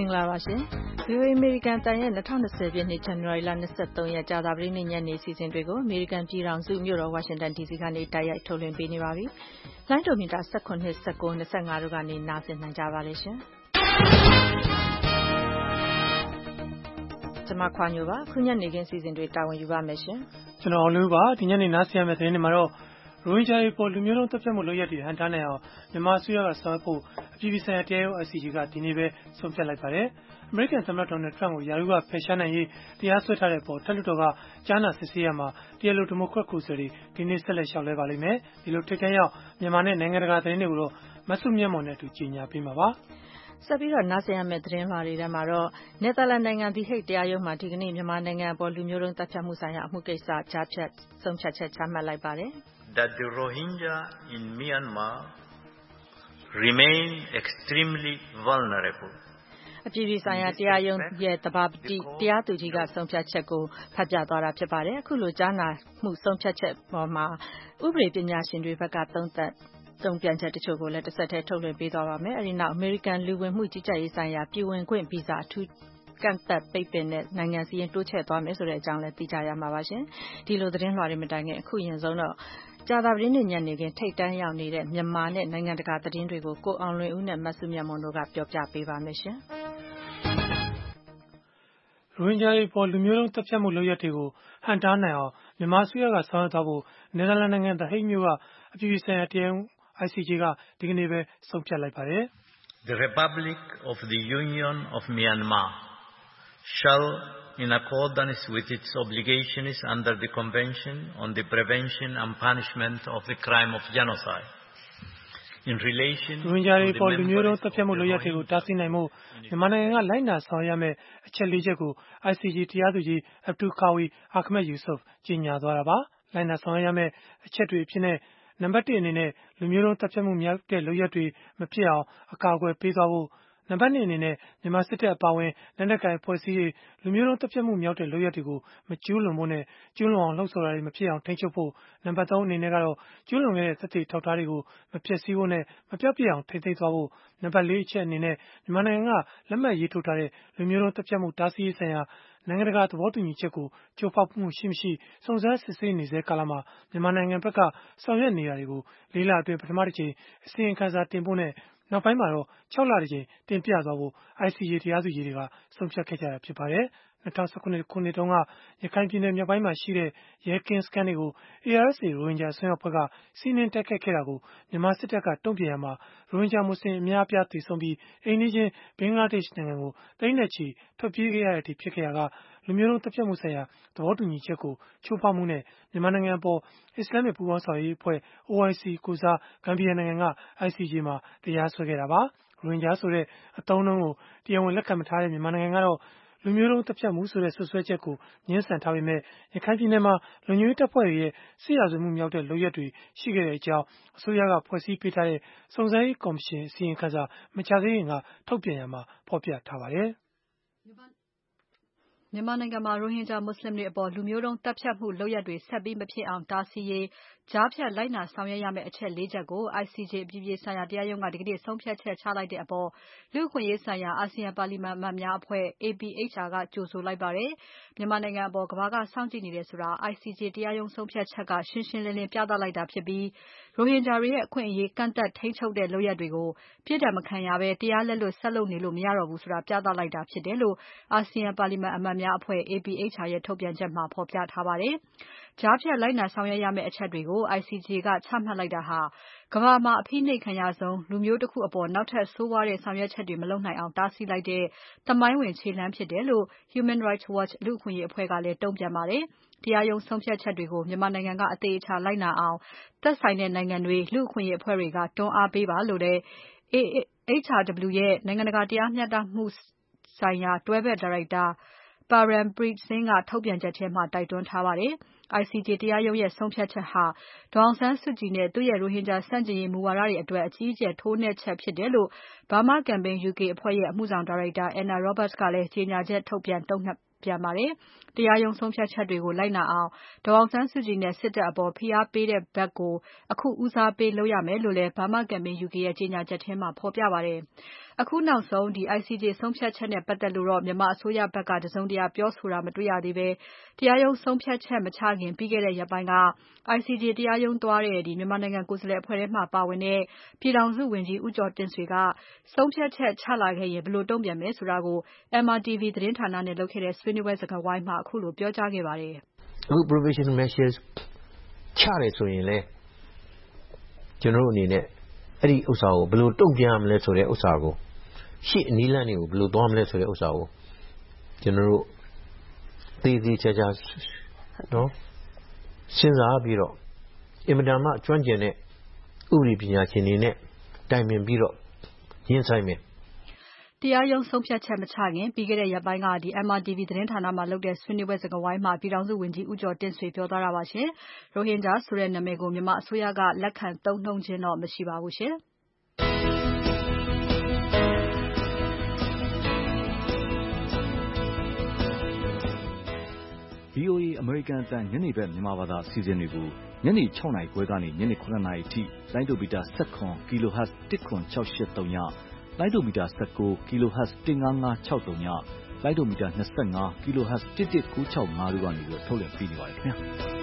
င်္ဂလာပါရှင်။ VOA American တန်ရဲ့2020ပြည့်နှစ် ဇန်နဝါရီလ23ရက်ကြာသပတေးနေ့ညနေစီစဉ်တွေကို American ပြည်ထောင်စုမြို့တော် Washington DC ကနေတိုက်ရိုက်ထုတ်လွှင့်ပေးနေပါပြီ။လိုင်းဒိုမီတာ18 19 25တို့ကနေနားဆင်နိုင်ကြပါလိမ့်ရှင်။ကျွန်မခွာညိုပါခုညနေခင်းစီစဉ်တွေတာဝန်ယူပါမယ်ရှင်။ကျွန်တော်အောင်လို့ပါဒီညနေနားဆင်ရမယ့်သတင်းတွေမှာတော့ရိုဟင်ဂျာတွေပေါ်လူမျိုးတုံးတပ်ဖြတ်မှုလုပ်ရက်တွေဟန်တားနိုင်အောင်မြန်မာအစိုးရကဆောင်ရွက်ဖို့အပြည်ပြည်ဆိုင်ရာတရားရုံး ICJ ကဒီနေ့ပဲဆုံးဖြတ်လိုက်ပါတယ်။ American သမ္မတ Donald Trump ကိုယာရုကဖယ်ရှားနိုင်ရေးတရားစွဲထားတဲ့အပေါ်ထက်လွှတ်တော်ကကြားနာစစ်ဆေးရမှာတရားလိုဒီမိုကရက်ကိုယ်စားလှယ်တွေဒီနေ့ဆက်လက်လျှောက်လဲပါလိမ့်မယ်။ဒီလိုထိတ်တန့်ရောက်မြန်မာနဲ့နိုင်ငံတကာသတင်းတွေကိုတော့မဆုမြတ်မော်နဲ့အတူကြီးညာပေးမှာပါ။ဆက်ပြီးတော့နားဆင်ရမယ့်သတင်းလွှာတွေထဲမှာတော့နယ်သာလန်နိုင်ငံဒီဟိတ်တရားရုံးမှာဒီကနေ့မြန်မာနိုင်ငံအပေါ်လူမျိုးတုံးတပ်ဖြတ်မှုဆိုင်ရာအမှုကိစ္စကြားဖြတ်ဆုံးဖြတ်ချက်ချမှတ်လိုက်ပါတယ်။ That the Rohingya in Myanmar remain extremely vulnerable. အပြည်ပြည်ဆိုင်ရာတရားရုံးရဲ့သဘာပတိတရားသူကြီးကဆုံးဖြတ်ချက်ကိုဖတ်ပြသွားတာဖြစ်ပါတယ်။အခုလိုကြားနာမှုဆုံးဖြတ်ချက်ပေါ်မှာဥပဒေပညာရှင်တွေဘက်ကတုံ့ပြန်ချက်တချို့ကိုလည်းတစ်ဆက်တည်းထုတ်လွှင့်ပေးသွားပါမယ်။အဲဒီနောက် American လူဝင်မှုကြီးကြပ်ရေးဆိုင်ရာပြည်ဝင်ခွင့်ဗီဇာအထူးကန့်သက်ပိတ်ပင်တဲ့နိုင်ငံစီရင်တိုးချဲ့သွားမယ်ဆိုတဲ့အကြောင်းလည်းသိကြရမှာပါရှင်။ဒီလိုသတင်းလွှာတွေမတိုင်ခင်အခုရင်ဆုံးတော့ကြာသပတေးနေ့ညနေခင်းထိတ်တန်းရောက်နေတဲ့မြန်မာနဲ့နိုင်ငံတကာသတင်းတွေကိုကိုအောင်လွင်ဦးနဲ့မဆုမြတ်မွန်တို့ကပြောပြပေးပါမယ်ရှင်။ရိုဟင်ဂျာတွေပေါ်လူမျိုးတုံးတပ်ဖြတ်မှုလုပ်ရက်တွေကိုဟန်တားနိုင်အောင်မြန်မာအစိုးရကဆောင်ရွက်သွားဖို့နယ်သာလန်နိုင်ငံThe Hagueမြို့ကအပြည်ပြည်ဆိုင်ရာတရားရုံး ICJ ကဒီကနေ့ပဲဆုံးဖြတ်လိုက်ပါတယ်။ The Republic of the Union of Myanmar shall in accordance with its obligations under the Convention on the Prevention and Punishment of the Crime of Genocide in relation to ရိုဟင်ဂျာတွေပေါ်လူမျိုးတုံးတပ်ဖြတ်မှုလုပ်ရက်တွေကိုတားဆီးနိုင်မှုမြန်မာနိုင်ငံကလိုက်နာဆောင်ရွက်ရမယ့်အချက်၄ချက်ကို ICJ တရားသူကြီး Abdul Qawi Ahmed Yusof ကြီးညာသွားတာပါ။လိုက်နာဆောင်ရွက်ရမယ့်အချက်တွေအဖြစ်နဲ့နံပါတ်1အနေနဲ့လူမျိုးတုံးတပ်ဖြတ်မှုမြောက်တဲ့လုပ်ရက်တွေမဖြစ်အောင်အကာအကွယ်ပေးသွားဖို့နံပါတ်2အနေနဲ့မြန်မာစစ်တပ်အပါအဝင်လက်နက်ကိုင်အဖွဲ့အစည်းတွေလူမျိုးတုံးတပ်ဖြတ်မှုမြောက်တဲ့လုပ်ရက်တွေကိုမကျူးလွန်ဖို့နဲ့ကျူးလွန်အောင်လှုံ့ဆော်တာတွေမဖြစ်အောင်ထိန်းချုပ်ဖို့နံပါတ်3အနေနဲ့ကတော့ကျူးလွန်ခဲ့တဲ့သက်သေထောက်ထားတွေကိုမဖျက်ဆီးဖို့နဲ့မပြောက်ပြစ်အောင်ထိန်းသိမ်းသွားဖို့နံပါတ်4အချက်အနေနဲ့မြန်မာနိုင်ငံကလက်မှတ်ရေးထိုးထားတဲ့လူမျိုးတုံးတပ်ဖြတ်မှုတားဆီးရေးဆိုင်ရာနိုင်ငံတကာသဘောတူညီချက်ကိုချိုးဖောက်မှုရှိမရှိစုံစမ်းစစ်ဆေးနေစေကာလမှာမြန်မာနိုင်ငံဘက်ကဆောင်ရွက်နေတာတွေကို၄လအတွင်းပထမတစ်ချိန်အစီရင်ခံစာတင်ဖို့နဲ့နောက်ပိုင်းမှာတော့6လတစ်ချိန်တင်ပြသွားဖို့ ICJ တရားသူကြီးတွေကဆုံးဖြတ်ခဲ့ကြတာဖြစ်ပါတယ်။2019ခုနှစ်တုန်းကရခိုင်ပြည်နယ်မြောက်ပိုင်းမှာရှိတဲ့ရဲကင်းစခန်းတွေကို ARSA ရိုဟင်ဂျာဆွမ်းရောက်ဖွဲ့ကစီးနင်းတိုက်ခိုက်ခဲ့တာကိုမြန်မာစစ်တပ်ကတုံ့ပြန်ရမှာရိုဟင်ဂျာမွတ်စလင်အများအပြားသေဆုံးပြီးအိမ်နီးချင်းဘင်္ဂလားဒေ့ရှ်နိုင်ငံကိုသိန်းနဲ့ချီထွက်ပြေးခဲ့ရတဲ့အထိဖြစ်ခဲ့ရကလူမျိုးတုံးတပ်ဖြတ်မှုဆိုင်ရာသဘောတူညီချက်ကိုချိုးဖောက်မှုနဲ့မြန်မာနိုင်ငံပေါ်အစ္စလာမစ်ပူးပေါင်းဆောင်ရွက်ရေးအဖွဲ့ OIC ကိုစားဂမ်ဘီယာနိုင်ငံက ICJ မှာတရားစွဲခဲ့တာပါ။ရိုဟင်ဂျာဆိုတဲ့အသုံးအနှုန်းကိုတရားဝင်လက်ခံမထားတဲ့မြန်မာနိုင်ငံကတော့လူမျိုးတုံးတပ်ဖြတ်မှုဆိုတဲ့ဆွဆွဲချက်ကိုငြင်းဆန်ထားပေမဲ့ရခိုင်ပြည်နယ်မှာလူမျိုးရေးတပ်ဖွဲ့တွေရဲ့စစ်ရာဇဝတ်မှုမြောက်တဲ့လုပ်ရက်တွေရှိခဲ့တဲ့အကြောင်းအစိုးရကဖွဲ့စည်းပေးထားတဲ့စုံစမ်းရေးကော်မရှင်အစီရင်ခံစာမကြာသေးခင်ကထုတ်ပြန်ရမှာဖော်ပြထားပါတယ်။မြန်မာနိုင်ငံမှာရိုဟင်ဂျာမွတ်ဆလင်တွေအပေါ်လူမျိုးတုံးတပ်ဖြတ်မှုလုပ်ရက်တွေဆက်ပြီးမဖြစ်အောင်တားဆီးရေးကြားဖြတ်လိုက်နာဆောင်ရွက်ရမယ့်အချက်၄ချက်ကို ICJ အပြည်ပြည်ဆိုင်ရာတရားရုံးကဒီကနေ့ဆုံးဖြတ်ချက်ချလိုက်တဲ့အပေါ်လူ့အခွင့်အရေးဆိုင်ရာအာဆီယံပါလီမာန်အမတ်များအဖွဲ့ APHR ကကြိုဆိုလိုက်ပါတယ်။မြန်မာနိုင်ငံအပေါ်ကမ္ဘာကစောင့်ကြည့်နေတယ်ဆိုတာ ICJ တရားရုံးဆုံးဖြတ်ချက်ကရှင်းရှင်းလင်းလင်းပြသလိုက်တာဖြစ်ပြီးရိုဟင်ဂျာတွေရဲ့အခွင့်အရေးကန့်သတ်ထိန်းချုပ်တဲ့လုပ်ရပ်တွေကိုပြစ်ဒဏ်မခံရဘဲတရားလက်လွတ်ဆက်လုပ်နေလို့မရတော့ဘူးဆိုတာပြသလိုက်တာဖြစ်တယ်လို့အာဆီယံပါလီမာန်အမတ်များအဖွဲ့ APHR ရဲ့ထုတ်ပြန်ချက်မှာဖော်ပြထားပါတယ်။ကြားဖြတ်လိုက်နာဆောင်ရွက်ရမယ့်အချက်တွေကို ICJ ကချမှတ်လိုက်တာဟာကမ္ဘာမှာအဖိနှိပ်ခံရဆုံးလူမျိုးတစ်ခုအပေါ်နောက်ထပ်ဆိုးဝါးတဲ့ဆောင်ရွက်ချက်တွေမလုပ်နိုင်အောင်တားဆီးလိုက်တဲ့သမိုင်းဝင်ခြေလှမ်းဖြစ်တယ်လို့ Human Rights Watch လူ့အခွင့်အရေးအဖွဲ့ကလည်းတုံ့ပြန်ပါတယ်။တရားရုံးဆုံးဖြတ်ချက်တွေကိုမြန်မာနိုင်ငံကအသေးအချာလိုက်နာအောင်သက်ဆိုင်တဲ့နိုင်ငံတွေလူ့အခွင့်အရေးအဖွဲ့တွေကတွန်းအားပေးပါလို့လည်း HRW ရဲ့နိုင်ငံတကာတရားမျှတမှုဆိုင်ရာတွဲဘက်ဒါရိုက်တာ Parampreet Singh ကထုတ်ပြန်ချက်ထဲမှာတိုက်တွန်းထားပါတယ်။ ICJ တရားရုံးရဲ့ဆုံးဖြတ်ချက်ဟာဒေါ်အောင်ဆန်းစုကြည်နဲ့သူ့ရဲ့ရိုဟင်ဂျာဆန့်ကျင်ရေးမူဝါဒတွေအတွက်အကြီးအကျယ်ထိုးနှက်ချက်ဖြစ်တယ်လို့ Burma Campaign UK အဖွဲ့ရဲ့အမှုဆောင်ဒါရိုက်တာ Anna Roberts ကလည်းကြေညာချက်ထုတ်ပြန်တုံ့ပြန်ပါတယ်။တရားရုံးဆုံးဖြတ်ချက်တွေကိုလိုက်နာအောင်ဒေါ်အောင်ဆန်းစုကြည်နဲ့စစ်တပ်အပေါ်ဖိအားပေးတဲ့ဘက်ကိုအခုဦးစားပေးလုပ်ရမယ်လို့လည်း Burma Campaign UK ရဲ့ကြေညာချက်ထဲမှာဖော်ပြပါတယ်။အခုနောက်ဆုံး ICJ ဆုံးဖြတ်ချက်နဲ့ပတ်သက်လို့တော့မြန်မာအစိုးရဘက်ကတစုံတရာပြောဆိုတာမတွေ့ရသေးဘဲတရားရုံးဆုံးဖြတ်ချက်မချခင်ပြီးခဲ့တဲ့ရက်ပိုင်းက ICJ တရားရုံးသွားတဲ့မြန်မာနိုင်ငံကိုယ်စားလှယ်အဖွဲ့ထဲမှာပါဝင်တဲ့ပြည်ထောင်စုဝန်ကြီးဦးကျော်တင့်ဆွေကဆုံးဖြတ်ချက်ချလာခဲ့ရင်ဘယ်လိုတုံ့ပြန်မယ်ဆိုတာကို MRTV သတင်းဌာနနဲ့လုပ်ခဲ့တဲ့ဆွေးနွေးပွဲစကားဝိုင်းမှာအခုလိုပြောကြားခဲ့ပါတယ်။အခု provisional measures ချတယ်ဆိုရင်လေကျွန်တော်တို့အနေနဲ့အဲ့ဒီဥစ္စာကိုဘယ်လိုတုံ့ပြန်ရမလဲဆိုတဲ့ဥစ္စာကိုရှေ့အနည်းလမ်းတွေကိုဘယ်လိုသွားမလဲဆိုတဲ့ဥစ္စာကိုကျွန်တော်တို့သေးသေးချာချာနော်စဉ်းစားပြီးတော့အင်မတန်မှကျွမ်းကျင်တဲ့ဥပဒေပညာရှင်တွေနဲ့တိုင်ပင်ပြီးတော့ရင်းဆိုင်မယ်တရားရုံးဆုံးဖြတ်ချက်မချခင်ပြီးခဲ့တဲ့ရက်ပိုင်းကMRTV သတင်းဌာနမှာလုပ်တဲ့ဆွေးနွေးပွဲစကားဝိုင်းမှာပြည်ထောင်စုဝန်ကြီးဦးကျော်တင့်ဆွေပြောသွားတာပါရှင်။ရိုဟင်ဂျာဆိုတဲ့နာမည်ကိုမြန်မာအစိုးရကလက်ခံသုံးနှုန်းခြင်းတော့မရှိပါဘူးရှင်။ VOA အမေရိကန်အသံညနေဘက်မြန်မာဘာသာအစီအစဉ်တွေကိုညနေ 6 နာရီခွဲကနေညနေ 9 နာရီအထိလိုင်းဒိုမီတာ 17 kHz 10683ညလိုင်းဒိုမီတာ 19 kHz 15563ညလိုင်းဒိုမီတာ 25 kHz 11965တို့ကနေထုတ်လွှင့်ပေးနေပါတယ်ခင်ဗျာ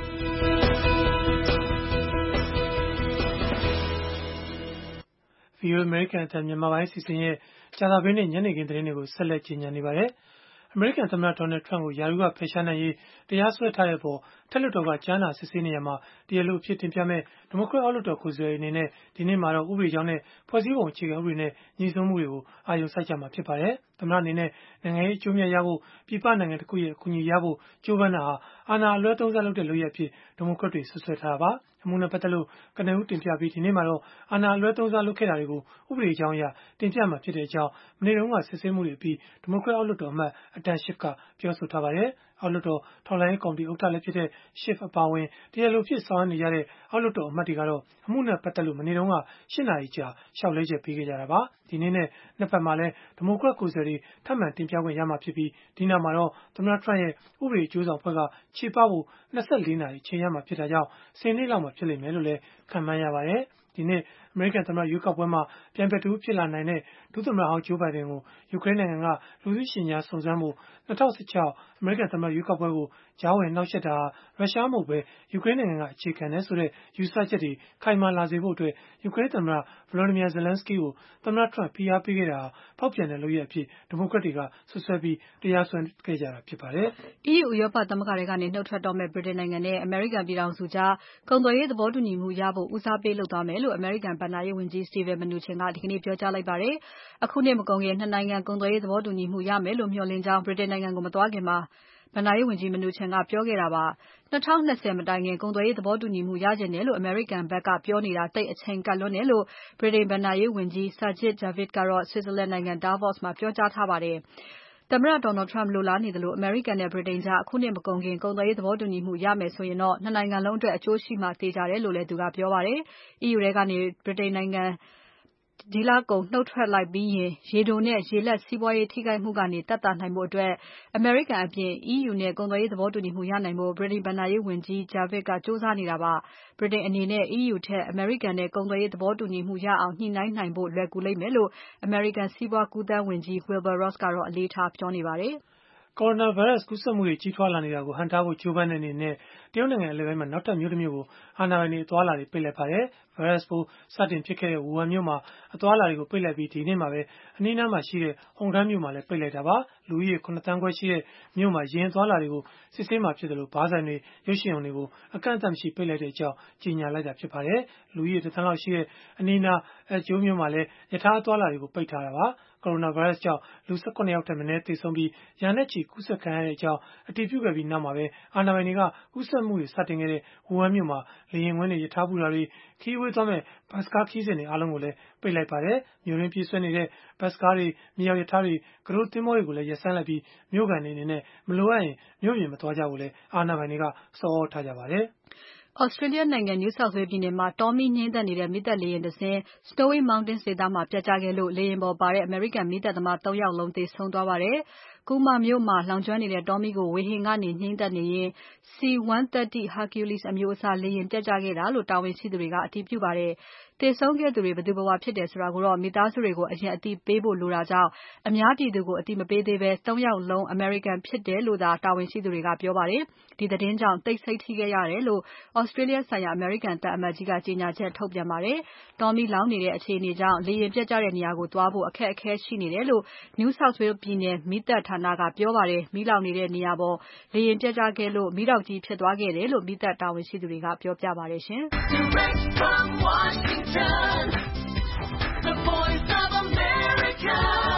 ။ VOA အမေရိကန်အသံမြန်မာပိုင်းစီစဉ်ရဲ့ကြာသပတေးနေ့ညနေခင်းသတင်းတွေကိုဆက်လက်ကြီးညာနေပါတယ်။အမေရိကန်သမ္မတ Donald Trump ကိုယာရုကဖယ်ရှားနိုင်ရေးတရားစွဲထားတဲ့အပေါ်အထက်လွှတ်တော်ကကြားနာစစ်ဆေးနေရမှာတရားလိုအဖြစ်တင်ပြမဲ့ဒီမိုကရက်အောက်လွှတ်တော်ကိုယ်စားလှယ်အနေနဲ့ဒီနေ့မှာတော့ဥပဒေကြောင်းနဲ့ဖွဲ့စည်းပုံအခြေခံဥပဒေနဲ့ညီစွန်းမှုတွေကိုအာရုံစိုက်ကြမှာဖြစ်ပါတယ်။သမ္မတအနေနဲ့နိုင်ငံရေးအကျိုးမြတ်ရဖို့ပြည်ပနိုင်ငံတစ်ခုရဲ့အကူအညီရဖို့ကြိုးပမ်းတာဟာအာဏာအလွဲသုံးစားလုပ်တဲ့လုပ်ရပ်အဖြစ်ဒီမိုကရက်တွေဆွဆွဲထားတာပါ။အမှုနဲ့ပတ်သက်လို့ကနဦးတင်ပြပြီးဒီနေ့မှာတော့အာဏာအလွဲသုံးစားလုပ်ခဲ့တာတွေကိုဥပဒေကြောင်းအရတင်ပြမှာဖြစ်တဲ့အကြောင်းမနေ့တုန်းကစစ်ဆေးမှုတွေပြီးဒီမိုကရက်အောက်လွှတ်တော်အမတ်အတန်ရှစ်ကပြောဆိုထားပါတယ်။အောက်လွှတ်တော်ထောက်လှမ်းရေးကော်မတီဥက္ကဋ္ဌလည်းဖြစ်တဲ့ Schiff အပါအဝင်တရားလိုဖြစ်ဆောင်ရွက်နေကြတဲ့အောက်လွှတ်တော်အမတ်တွေကတော့အမှုနဲ့ပတ်သက်လို့မနေ့တုန်းက8 နာရီကြာရှောက်လဲချက်ပေးခဲ့ကြတာပါ။ဒီနေ့နဲ့နှစ်ပတ်မှာလည်းဒီမိုကရက်ကိုယ်စားလှယ်တွေထပ်မံတင်ပြခွင့်ရမှာဖြစ်ပြီးဒီနောက်မှာတော့သမ္မတ Trump ရဲ့ဥပဒေအကျိုးဆောင်အဖွဲ့ကခြေပဖို့24 နာရီအချိန်ရမှာဖြစ်တာကြောင့်10 နှစ်လောက်မှာဖြစ်လိမ့်မယ်လို့လည်းခန့်မှန်းရပါတယ်။ဒီနေ့အမေရိကန်သမ္မတရွေးကောက်ပွဲမှာပြိုင်ဘက်တူဖြစ်လာနိုင်တဲ့ဒုသမ္မတဟောင်းဂျိုးဘိုင်ဒန်ကိုယူကရိန်းနိုင်ငံကလူသိရှင်ကြားစုံစမ်းဖို့2016အမေရိကန်သမ္မတရွေးကောက်ပွဲကိုကြားဝင်နှောက်ယှက်တာရုရှားမဟုတ်ဘဲယူကရိန်းနိုင်ငံကအခြေခံတဲ့ဆိုတဲ့ယူဆချက်တွေခိုင်မာလာစေဖို့အတွက်ယူကရိန်းသမ္မတ Volodymyr Zelensky ကိုသမ္မတ Trump ဖိအားပေးခဲ့တာဖောက်ပြန်တဲ့လုပ်ရပ်အဖြစ်ဒီမိုကရက်တွေကဆွဆွဲပြီးတရားစွဲခဲ့ကြတာဖြစ်ပါတယ်။ EU ဥရောပသမဂ္ဂထဲကနေနှုတ်ထွက်တော့မဲ့ဗြိတိန်နိုင်ငံနဲ့အမေရိကန်ပြည်ထောင်စုကြားကုန်သွယ်ရေးသဘောတူညီမှုရဖို့ဦးစားပေးလုပ်သွားမယ်လို့အမေရိကန်ဘဏ္ဍာရေးဝန်ကြီး Steven Mnuchin ကဒီကနေ့ပြောကြားလိုက်ပါတယ်။အခုနှစ်မကုန်ခင်နှစ်နိုင်ငံကုန်သွယ်ရေးသဘောတူညီမှုရမယ်လို့မျှော်လင့်ကြောင်းဗြိတိန်နိုင်ငံကိုမသွားခင်မှာဘဏ္ဍာရေးဝန်ကြီး Mnuchin ကပြောခဲ့တာပါ။2020မတိုင်ခင်ကုန်သွယ်ရေးသဘောတူညီမှုရချင်တယ်လို့အမေရိကန်ဘက်ကပြောနေတာသိပ်အချိန်ကပ်လွန်းတယ်လို့ဗြိတိန်ဘဏ္ဍာရေးဝန်ကြီး Sajid Javid ကတော့ Switzerland နိုင်ငံ Davos မှာပြောကြားထားပါတယ်။သမ္မတ Donald Trump လိုလားနေသလိုအမေရိကန်နဲ့ဗြိတိန်ကြားအခုနှစ်မကုန်ခင်ကုန်သွယ်ရေးသဘောတူညီမှုရမယ်ဆိုရင်တော့နှစ်နိုင်ငံလုံးအတွက်အကျိုးရှိမှသေချာတယ်လို့လည်းသူကပြောပါတယ်။ EU ထဲကနေဗြိတိန်နိုင်ငံဒီလကုန်နှုတ်ထွက်လိုက်ပြီးရင်ရေတိုနဲ့ရေလက်စီးပွားရေးထိခိုက်မှုကနေသက်သာနိုင်ဖို့အတွက်အမေရိကန်အပြင် EU နဲ့ကုန်သွယ်ရေးသဘောတူညီမှုရနိုင်ဖို့ဗြိတိန်ဘဏ္ဍာရေးဝန်ကြီး Javid ကစူးစမ်းနေတာပါ။ဗြိတိန်အနေနဲ့ EU ထက်အမေရိကန်နဲ့ကုန်သွယ်ရေးသဘောတူညီမှုရအောင်ညှိနှိုင်းနိုင်ဖို့လွယ်ကူလိမ့်မယ်လို့အမေရိကန်စီးပွားကူးသန်းဝန်ကြီး Wilbur Ross ကတော့အလေးထားပြောနေပါတယ်။ကိုရိုနာဗိုင်းရပ်စ်ကူးစက်မှုတွေကြီးထွားလာနေတာကိုဟန့်တားဖို့ကြိုးပမ်းတဲ့အနေနဲ့တရုတ်နိုင်ငံအလယ်ပိုင်းမှာနောက်ထပ်မြို့တစ်မြို့ကိုအာဏာပိုင်တွေအသွားအလာတွေပိတ်လိုက်ပါတယ်။ဗိုင်းရပ်စ်ပိုးစတင်ဖြစ်ခဲ့တဲ့ဝူဟန်မြို့မှာအသွားအလာတွေကိုပိတ်လိုက်ပြီးဒီနေ့မှာပဲအနီးအနားမှာရှိတဲ့ဟုန်ဒန်းမြို့မှာလည်းပိတ်လိုက်တာပါ။လူဦးရေ9 သန်းခွဲရှိတဲ့မြို့မှာယာဉ်သွားလာတွေကိုစစ်ဆေးမှာဖြစ်တယ်လို့ဘားဆိုင်တွေရုပ်ရှင်ရုံတွေကိုအကန့်အသတ်မရှိပိတ်လိုက်တဲ့အကြောင်းကြေညာလိုက်တာဖြစ်ပါတယ်။လူဦးရေ1 သန်းလောက်ရှိတဲ့အနီးအနားကျိုးမြို့မှာလည်းယထာအသွားအလာတွေကိုပိတ်ထားတာပါ။ကိုရိုနာဗိုင်းရပ်စ်ကြောင့်လူ18 ယောက်ထက်မနည်းသေဆုံးပြီးရာနဲ့ချီကူးစက်ခံရတဲ့အကြောင်းအတည်ပြုခဲ့ပြီးနောက်မှာပဲအာဏာပိုင်တွေကကူးစက်မှုတွေစတင်ခဲ့တဲ့ဝူဟန်မြို့မှာလေယာဉ်ကွင်းတွေရထားဘူတာတွေခရီးဝေးသွားမဲ့ဘတ်စ်ကားခရီးစဉ်တွေအားလုံးကိုလည်းပိတ်လိုက်ပါတယ်။မြို့ရင်းပြေးဆွဲနေတဲ့ဘတ်စ်ကားတွေမြေအောက်ရထားတွေကရိုးသင်္ဘောတွေကိုလည်းရပ်ဆိုင်းလိုက်ပြီးမြို့ကန်တွေအနေနဲ့မလိုအပ်ရင်မြို့ပြင်မသွားကြဘူးလေအာဏာပိုင်တွေကစော်ဩထားကြပါတယ်။ Australia နိုင်ငံ New South Wales ပြည်နယ်မှာတောမီးငြိမ်းသက်နေတဲ့မီးသတ်လေယာဉ်တစ်စင်း Snowy Mountains ဒေသမှာပျက်ကျခဲ့လို့လေယာဉ်ပေါ်ပါတဲ့အမေရိကန်မီးသတ်သမား 3 ယောက်လုံးသေဆုံးသွားပါတယ်။ Cooma မြို့မှာလောင်ကျွမ်းနေတဲ့တောမီးကိုဝေဟင်ကနေငြိမ်းသတ်နေရင် C-130 Hercules အမျိုးအစားလေယာဉ်ပျက်ကျခဲ့တာလို့တာဝန်ရှိသူတွေကအတည်ပြုပါတယ်။သေဆုံးခဲ့သူတွေဘယ်သူဘယ်ဝါဖြစ်တယ်ဆိုတာကိုတော့မိသားစုတွေကိုအရင်အသိပေးဖို့လိုတာကြောင့်အများပြည်သူကိုအသိမပေးသေးဘဲ3 ယောက်လုံး American ဖြစ်တယ်လို့သာတာဝန်ရှိသူတွေကပြောပါတယ်။ဒီသတင်းကြောင့်တိတ်ဆိတ်ထိခဲ့ရတယ်လို့ Australia ဆိုင်ရာ American သံအမတ်ကြီးကကြေညာချက်ထုတ်ပြန်ပါတယ်။တောမီလောင်နေတဲ့အခြေအနေကြောင့်လေယာဉ်ပျက်ကျတဲ့နေရာကိုသွားဖို့အခက်အခဲရှိနေတယ်လို့ New South Wales ပြည်နယ်မီးသတ်ဌာနကပြောပါတယ်။မီးလောင်နေတဲ့နေရာပေါ်လေယာဉ်ပျက်ကျခဲ့လို့မီးတောက်ကြီးဖြစ်သွားခဲ့တယ်လို့မီးသတ်တာဝန်ရှိသူတွေကပြောပြပါတယ်ရှင်။ The Voice of America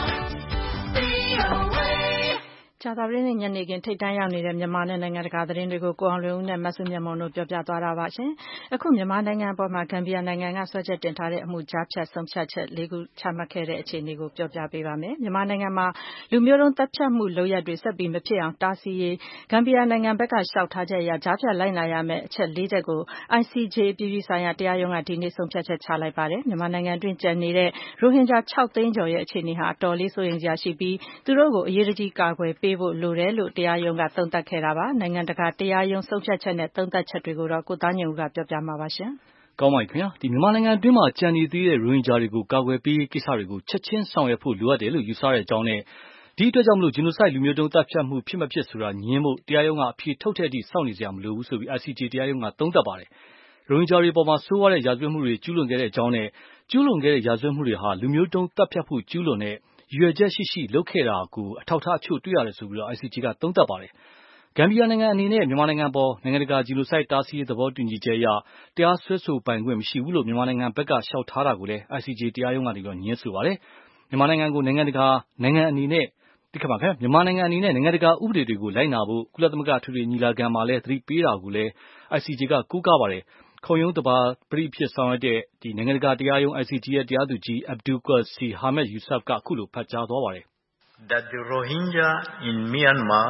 ကြာသပတေးနေ့ညနေခင်းထိပ်တန်းရောက်နေတဲ့မြန်မာနဲ့နိုင်ငံတကာသတင်းတွေကိုကိုအောင်လွင်ဦးနဲ့မဆုမြတ်မွန်တို့ပြောပြသွားတာပါရှင်။အခုမြန်မာနိုင်ငံအပေါ်မှာဂမ်ဘီယာနိုင်ငံကဆွဲချက်တင်ထားတဲ့အမှုကြားဖြတ်ဆုံးဖြတ်ချက်၄ခုချမှတ်ခဲ့တဲ့အခြေအနေကိုပြောပြပေးပါမယ်။မြန်မာနိုင်ငံမှာလူမျိုးတုံးတပ်ဖြတ်မှုလုပ်ရပ်တွေဆက်ပြီးမဖြစ်အောင်တားဆီးရေးဂမ်ဘီယာနိုင်ငံဘက်ကလျှောက်ထားချက်အရကြားဖြတ်လိုက်နာရမယ့်အချက်၄ချက်ကို ICJ ပြည်ပြည်ဆိုင်ရာတရားရုံးကဒီနေ့ဆုံးဖြတ်ချက်ချလိုက်ပါတယ်။မြန်မာနိုင်ငံတွင်းကျန်နေတဲ့ရိုဟင်ဂျာ6 သိန်းကျော်ရဲ့အခြေအနေဟာအတော်လေးစိုးရိမ်စရာရှိပြီးသူတို့ကိုအရေးတကြီးကာကွယ်ပေးဖို့လိုတယ်လို့တရားရုံးကသုံးသပ်ခဲ့တာပါ။နိုင်ငံတကာတရားရုံးဆုံးဖြတ်ချက်နဲ့သုံးသပ်ချက်တွေကိုတော့ကိုသားညွန့်ဦးကပြောပြမှာပါရှင်။ကောင်းပါပြီခင်ဗျာ။ဒီမြန်မာနိုင်ငံအတွင်းမှာကြံနေသေးတဲ့ရိုဟင်ဂျာတွေကိုကာကွယ်ပေးရေးကိစ္စတွေကိုချက်ချင်းဆောင်ရွက်ဖို့လိုအပ်တယ်လို့ယူဆတဲ့အကြောင်းနဲ့ဒီအတွက်ကြောင့်genocide လူမျိုးတုံးတပ်ဖြတ်မှုဖြစ်မဖြစ်ဆိုတာညင်းဖို့တရားရုံးကအဖြေထုတ်တဲ့အထိစောင့်နေစရာမလိုဘူးဆိုပြီး ICJ တရားရုံးကသုံးသပ်ပါတယ်။ရိုဟင်ဂျာတွေအပေါ်ဆိုးဝါးတဲ့ရာဇဝတ်မှုတွေကျူးလွန်ခဲ့တဲ့အကြောင်းနဲ့ကျူးလွန်ခဲ့တဲ့ရာဇဝတ်မှုတွေဟာလူမျိုးတုံးတပ်ဖြတ်မှုကျူးလွန်တဲ့ရည်ရွယ်ချက်ရှိလုပ်ခဲ့တာကိုအထောက်အထားအချို့တွေ့ရတယ်ဆိုပြီးICJ ကသုံးသပ်ပါတယ်။ဂမ်ဘီယာနိုင်ငံအနေနဲ့မြန်မာနိုင်ငံပေါ်နိုင်ငံတကာgenocideတားဆီးရေးသဘောတူညီချက်အရတရားစွဲဆိုပိုင်ခွင့်မရှိဘူးလို့မြန်မာနိုင်ငံဘက်ကလျှောက်ထားတာကိုလည်း ICJ တရားရုံးကနေငြင်းဆိုပါတယ်။မြန်မာနိုင်ငံကိုနိုင်ငံအနေနဲ့နိုင်ငံတကာဥပဒေတွေကိုလိုက်နာဖို့ကုလသမဂ္ဂအထွေထွေညီလာခံမှာလည်းသတိပေးတာကိုလည်းICJ ကကိုးကားပါတယ်။ခုံရုံးသဘာပတိအဖြစ်ဆောင်ရွက်တဲ့နိုင်ငံတကာတရားရုံးICJ ရဲ့တရားသူကြီး Abdul Qassi Ahmed Yusof ကအခုလိုဖတ်ကြားသွားပါတယ်။ That the Rohingya in Myanmar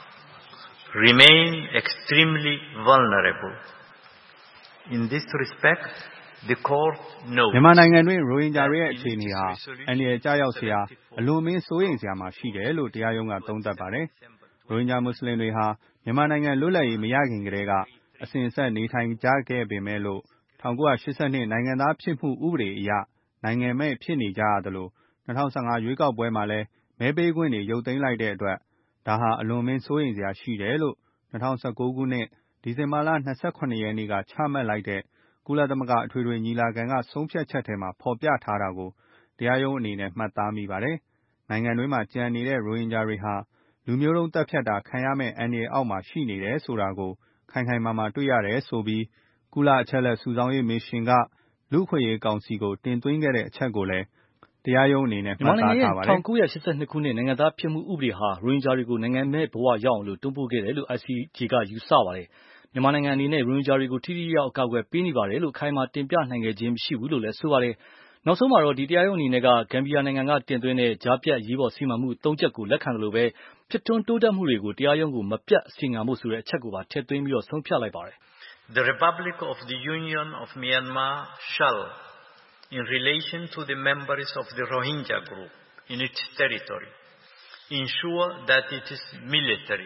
remain extremely vulnerable. In this respect, the court notes မြန်မာနိုင်ငံတွင်ရိုဟင်ဂျာတွေရဲ့အခြေအနေဟာအန္တရာယ်ကျရောက်စရာအလွန်မင်းစိုးရိမ်စရာမှရှိတယ်လို့တရားရုံးကသုံးသပ်ပါတယ်။ရိုဟင်ဂျာမွတ်စလင်တွေဟာမြန်မာနိုင်ငံလွတ်လပ်ရေးမရခင်ကတည်းကအစဉ်အဆက်နေထိုင်ကြခဲ့ပေမဲ့လို့1982နိုင်ငံသားဖြစ်မှုဥပဒေအရနိုင်ငံမဲ့ဖြစ်နေကြရသလို2015ရွေးကောက်ပွဲမှာလည်းမဲပေးခွင့်တွေရုပ်သိမ်းလိုက်တဲ့အတွက်ဒါဟာအလွန်မင်းစိုးရိမ်စရာရှိတယ်လို့2019ခုနှစ်ဒီဇင်ဘာလ28ရက်နေ့ကချမှတ်လိုက်တဲ့ကုလသမဂ္ဂအထွေထွေညီလာခံကဆုံးဖြတ်ချက်ထဲမှာဖော်ပြထားတာကိုတရားရုံးအနေနဲ့မှတ်သားမိပါတယ်။နိုင်ငံတွင်းမှာကြံနေတဲ့ရိုဟင်ဂျာတွေဟာလူမျိုးတုံးတပ်ဖြတ်တာခံရမယ့်အန္တရာယ်အောက်မှာရှိနေတယ်ဆိုတာကိုခိုင်ခိုင်မာမာတွေ့ရတယ်ဆိုပြီးကုလအချက်အလက်စုဆောင်းရေးမစ်ရှင်ကလူ့အခွင့်အရေးကောင်စီကိုတင်သွင်းခဲ့တဲ့အချက်ကိုလည်းတရားရုံးအနေနဲ့မှတ်သားထားပါတယ်။1982ခုနှစ်နိုင်ငံသားဖြစ်မှုဥပဒေဟာရိုဟင်ဂျာတွေကိုနိုင်ငံမဲ့ဘဝရောက်အောင်တွန်းပို့ခဲ့တယ်လို့ ICJ ကယူဆပါတယ်။မြန်မာနိုင်ငံအနေနဲ့ရိုဟင်ဂျာတွေကိုထိထိရောက်အကာအကွယ်ပေးနေပါတယ်လို့ခိုင်မာတင်ပြနိုင်ခဲ့ခြင်းမရှိဘူးလို့လည်းဆိုပါတယ်။နောက်ဆုံးမှာတော့တရားရုံးအနေနဲ့ဂမ်ဘီယာနိုင်ငံကတင်သွင်းတဲ့ကြားဖြတ်ရေးပေါ်စီမံမှု၃ချက်ကိုလက်ခံတယ်လို့ပဲဖြစ်ထွန်းတိုးတက်မှုတွေကိုတရားရုံးကိုမပြတ်စီမံဖို့ဆိုတဲ့အချက်ကိုပါထည့်သွင်းပြီးဆုံးဖြတ်လိုက်ပါတယ်။ The Republic of the Union of Myanmar shall, in relation to the members of the Rohingya group in its territory, ensure that it is military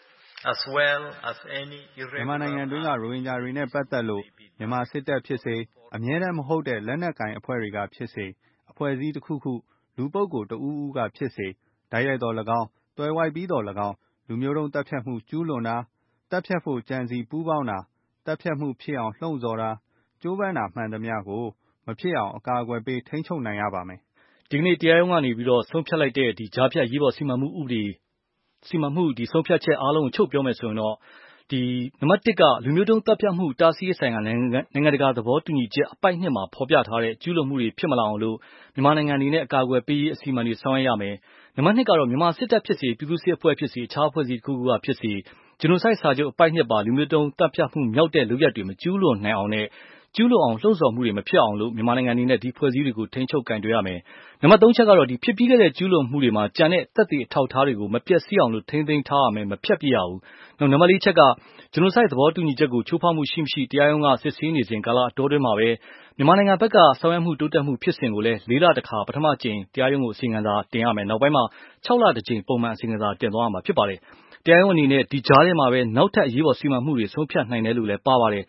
as well as any irregular မြန်မာနိုင်ငံတွင်းကရိုဟင်ဂျာတွေနဲ့ပတ်သက်လို့မြန်မာစစ်တပ်ဖြစ်စေအမြဲတမ်းမဟုတ်တဲ့လက်နက်ကိုင်အဖွဲ့တွေကဖြစ်စေအဖွဲ့အစည်းတစ်ခုခုလူပုဂ္ဂိုလ်တဦးဦးကဖြစ်စေတိုက်ရိုက်တော်၎င်းတွဲဝိုက်ပြီးတော်၎င်းလူမျိုးတုံးတပ်ဖြတ်မှုကျူးလွန်တာတပ်ဖြတ်ဖို့ကြံစီပူးပေါင်းတာတပ်ဖြတ်မှုဖြစ်အောင်လှုံ့ဆော်တာကြိုးပမ်းတာမှန်သမျှကိုမဖြစ်အောင်အကာအကွယ်ပေးထိန်းချုပ်နိုင်ရပါမယ်။ဒီကနေ့တရားရုံးကနေဆုံးဖြတ်လိုက်တဲ့ကြားဖြတ်ရေးပေါ်စီမံမှုဥပဒေဆုံးဖြတ်ချက်အားလုံးကိုချုပ်ပြောမယ်ဆိုရင်တော့နံပါတ်1ကလူမျိုးတုံးတပ်ဖြတ်မှုတားဆီးရေးဆိုင်ရာနိုင်ငံတကာသဘောတူညီချက်အပိုဒ် 2မှာဖော်ပြထားတဲ့ကျူးလွန်မှုတွေဖြစ်မလာအောင်လို့မြန်မာနိုင်ငံအနေနဲ့အကာအကွယ်ပေးရေးအစီအမံတွေဆောင်ရွက်ရမယ်။နံပါတ်2ကတော့မြန်မာစစ်တပ်ဖြစ်စေပြည်သူ့စစ်အဖွဲ့ဖြစ်စေအခြားအဖွဲ့အစည်းတစ်ခုခုကဖြစ်စေgenocide စာချုပ်အပိုဒ် 2ပါလူမျိုးတုံးတပ်ဖြတ်မှုမြောက်တဲ့လုပ်ရပ်တွေမကျူးလွန်နိုင်အောင်နဲ့ကျူးလွန်အောင်လှုံ့ဆော်မှုတွေမဖြစ်အောင်လို့မြန်မာနိုင်ငံအနေနဲ့ဒီဖွဲ့စည်းတွေကိုထိန်းချုပ်ကင်တွယ်ရမယ်။နံပါတ်3ချက်ကတော့ဖြစ်ပြီးခဲ့တဲ့ကျူးလွန်မှုတွေမှာကြံတဲ့သက်သေအထောက်အထားတွေကိုမပျက်စီးအောင်လို့ထိန်းသိမ်းထားရမယ်မဖျက်ပစ်ရဘူး။နံပါတ်4ချက်ကgenocide သဘောတူညီချက်ကိုချိုးဖောက်မှုရှိမရှိတရားရုံးကစစ်ဆေးနေစဉ်ကာလအတောအတွင်းမှာပဲမြန်မာနိုင်ငံဘက်ကဆောင်ရွက်မှုတိုးတက်မှုဖြစ်စဉ်ကိုလည်း4လတခါပထမကြိမ်တရားရုံးကိုအစီရင်ခံစာတင်ရမယ်နောက်ပိုင်းမှာ6လတစ်ကြိမ်ပုံမှန်အစီရင်ခံစာတင်သွားရမှာဖြစ်ပါတယ်။တရားရုံးအနေနဲ့ဒီကြားထဲမှာပဲနောက်ထပ်အရေးပေါ်စီမံမှုတွေဆုံးဖြတ်နိုင်တယ်လို့လည်းပါပါတယ်။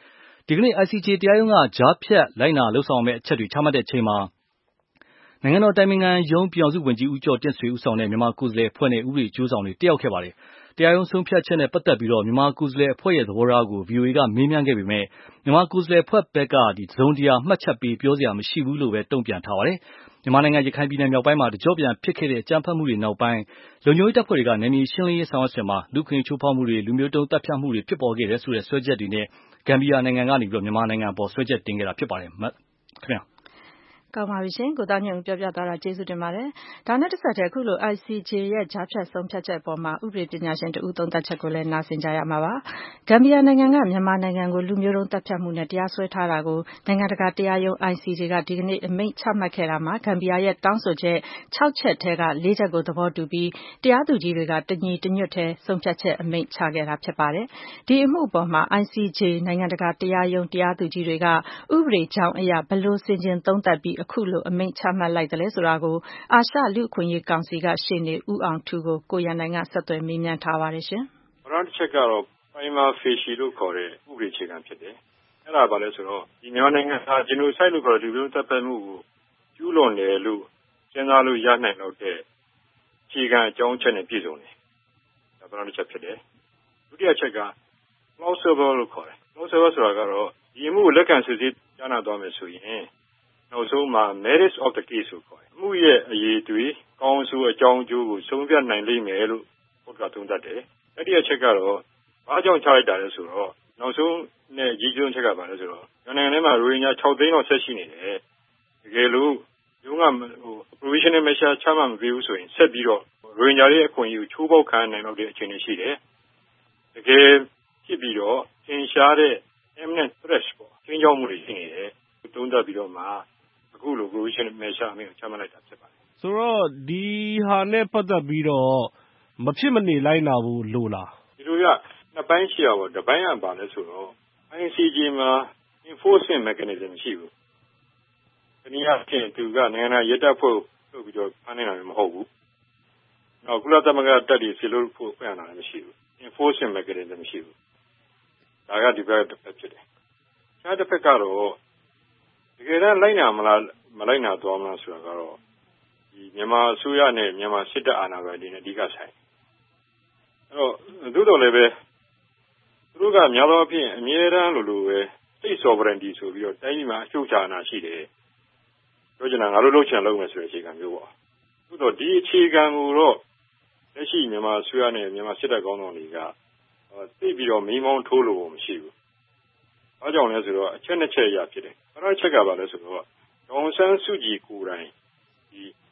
ဒီကနေ့ ICJ တရားရုံးကကြားဖြတ်လိုက်နာလုပ်ဆောင်မယ့်အချက်တွေချမှတ်တဲ့အချိန်မှာနိုင်ငံတော်အတိုင်ပင်ခံရုံးပြည်ထောင်စုဝန်ကြီးဦးကျော်တင့်ဆွေဦးဆောင်တဲ့မြန်မာကိုယ်စားလှယ်အဖွဲ့နဲ့ဥပဒေအကျိုးဆောင်တွေတက်ရောက်ခဲ့ပါတယ်။တရားရုံးဆုံးဖြတ်ချက်နဲ့ပတ်သက်ပြီးမြန်မာကိုယ်စားလှယ်အဖွဲ့ရဲ့သဘောထားကို VOA ကမေးမြန်းခဲ့ပေမဲ့မြန်မာကိုယ်စားလှယ်အဖွဲ့ဘက်ကတစုံတရာမှတ်ချက်ပေးပြောစရာမရှိဘူးလို့ပဲတုံ့ပြန်ထားပါတယ်။မြန်မာနိုင်ငံရခိုင်ပြည်နယ်မြောက်ပိုင်းမှာတကျော့ပြန်ဖြစ်ခဲ့တဲ့အကြမ်းဖက်မှုတွေနောက်ပိုင်းလုံခြုံရေးတပ်ဖွဲ့တွေကနယ်မြေရှင်းလင်းရေးဆောင်ရွက်စဉ်မှာလူ့အခွင့်အရေးချိုးဖောက်မှုတွေလူမျိုးတုံးသတ်ဖြတ်မှုတွေဖြစ်ပေါ်ခဲ့တယ်ဆိုတဲ့စွဲချက်တွေနဲ့ဂမ်ဘီယာနိုင်ငံကနေမြန်မာနိုင်ငံအပေါ်စွဲချက်တင်ခဲ့တာဖြစ်ပါတယ်။ခင်ဗျာကောင်းပါပြီရှင်ကိုသားညွန့်ပြောပြသွားတာကျေးဇူးတင်ပါတယ်ဒါနဲ့တစ်ဆက်တည်းအခုလို ICJ ရဲ့ကြားဖြတ်ဆုံးဖြတ်ချက်အပေါ်မှာဥပဒေပညာရှင်တဦးသုံးသပ်ချက်ကိုလည်းနားဆင်ကြရမှာပါဂမ်ဘီယာနိုင်ငံကမြန်မာနိုင်ငံကိုလူမျိုးတုံးသတ်ဖြတ်မှုနဲ့တရားစွဲထားတာကိုနိုင်ငံတကာတရားရုံး ICJ ကဒီကနေ့အမိန့်ချမှတ်ခဲ့တာမှာဂမ်ဘီယာရဲ့တောင်းဆိုချက်6ချက်ထဲက4ချက်ကိုသဘောတူပြီးတရားသူကြီးတွေကတညီတညွတ်ထဲဆုံးဖြတ်ချက်အမိန့်ချခဲ့တာဖြစ်ပါတယ်ဒီအမှုအပေါ်မှာ ICJ နိုင်ငံတကာတရားရုံးတရားသူကြီးတွေကဥပဒေကြောင်းအရဘယ်လိုဆင်ခြင်သုံးသပ်ပြီးအခုလိုအမိန့်ချမှတ်လိုက်တယ်ဆိုတာကိုအာရှလူ့အခွင့်အရေးကောင်စီကရှေ့နေဦးအောင်ထူးကိုကိုရန်နိုင်ကဆက်သွယ်မေးမြန်းထားပါတယ်ရှင်။ပထမတစ်ချက်ကတော့ prima facie လို့ခေါ်တဲ့ဥပဒေအခြေခံဖြစ်တယ်။အဲ့ဒါဘာလဲဆိုတော့ဒီမြန်မာနိုင်ငံဟာ genocide လို့ခေါ်တဲ့လူမျိုးတပ်ဖြတ်မှုကိုကျူးလွန်တယ်လို့စဉ်းစားလို့ရနိုင်တော့တဲ့အခြေခံအကြောင်းအချက်နဲ့ပြည့်စုံတယ်။ဒါပထမတစ်ချက်ဖြစ်တယ်။ဒုတိယချက်က plausible လို့ခေါ်တယ်။ plausible ဆိုတာကတော့ဒီအမှုကိုလက်ခံစစ်ဆေးကြားနာသွားမယ်ဆိုရင်နောက်ဆုံးမှာ merits of the case ကိုခေါ်တယ်။အမှုရဲ့အရေးအသွေးကောင်းဆိုးအကြောင်းအကျိုးကိုဆုံးဖြတ်နိုင်လိမ့်မယ်လို့ဘုတ်ကသုံးသပ်တယ်။အဲ့ဒီအချက်ကတော့ဘာကြောင့်ချလိုက်တာလဲဆိုတော့နောက်ဆုံးနဲ့အရေးကြီးဆုံးချက်ကဘာလဲဆိုတော့နိုင်ငံထဲမှာရိုဟင်ဂျာ6သိန်းလောက်ဆက်ရှိနေတယ်။တကယ်လို့ရုံးကprovisional measure ချမှတ်မပေးဘူးဆိုရင်ဆက်ပြီးတော့ရိုဟင်ဂျာတွေအခွင့်အရေးကိုချိုးဖောက်ခံနိုင်တော့တဲ့အခြေအနေရှိတယ်။တကယ်ဖြစ်ပြီးတော့သင်ရှားတဲ့ imminent threat ပေါ့။ချင်းချောက်မှုတွေရှိနေတယ်။သုံးသပ်ပြီးတော့မှအခုလို provisional measure အမိန့်ကိုချမှတ်လိုက်တာဖြစ်ပါတယ်။ဆိုတော့ဒီဟာနဲ့ပတ်သက်ပြီးတော့မဖြစ်မနေလိုက်နာဖို့လိုလား။ဒီလိုကနှစ်ပိုင်းရှိရပါတော့။တစ်ပိုင်းကဘာလဲဆိုတော့ ICJ မှာ enforcement mechanism မရှိဘူး။တနည်းအားဖြင့်သူကနိုင်ငံတော်ရဲတပ်ဖွဲ့ကိုလုပ်ပြီးတော့ဖမ်းနေတာမဟုတ်ဘူး။နောက်ကုလသမဂ္ဂတပ်တွေဆီလို့ဖို့ပြန်လာတာမရှိဘူး။ enforcement mechanism မရှိဘူး။ဒါကဒီဘက်တစ်ဖက်ဖြစ်တယ်။အခြားတစ်ဖက်ကတော့တကယ်တမ်းလိုက်နာမလားမလိုက်နာသွားမလားဆိုတာကတော့ဒီမြန်မာအစိုးရနဲ့မြန်မာစစ်တပ်အာဏာပိုင်တွေနဲ့အဓိကဆိုင်အဲ့တော့သို့တော်လည်းပဲသူတို့ကများသောအားဖြင့်အမြဲတမ်းလိုပဲ state sovereignty ဆိုပြီးတော့တိုင်းပြည်မှာအချုပ်အခြာအာဏာရှိတယ်ပြောချင်တာငါတို့လုပ်ချင်လုပ်မယ်ဆိုတဲ့အခြေခံမျိုးပေါ့သို့တော့ဒီအခြေခံကိုတော့လက်ရှိမြန်မာအစိုးရနဲ့မြန်မာစစ်တပ်ကောင်းဆောင်တွေကသိပြီးတော့မိမောင်းထိုးလို့မရှိဘူးအားကြောင့်လဲဆိုတော့အချက်နှစ်ချက်အရာဖြစ်တယ်ပထမချက်ကဘာလဲဆိုတော့ဒေါအောင်ဆန်းစုကြည်ကိုယ်တိုင်ဒီ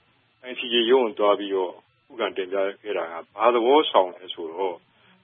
ICJ ရုံးသွားပြီးတော့ခုခံတင်ပြခဲ့တာကဘာသဘောဆောင်လဲဆိုတော့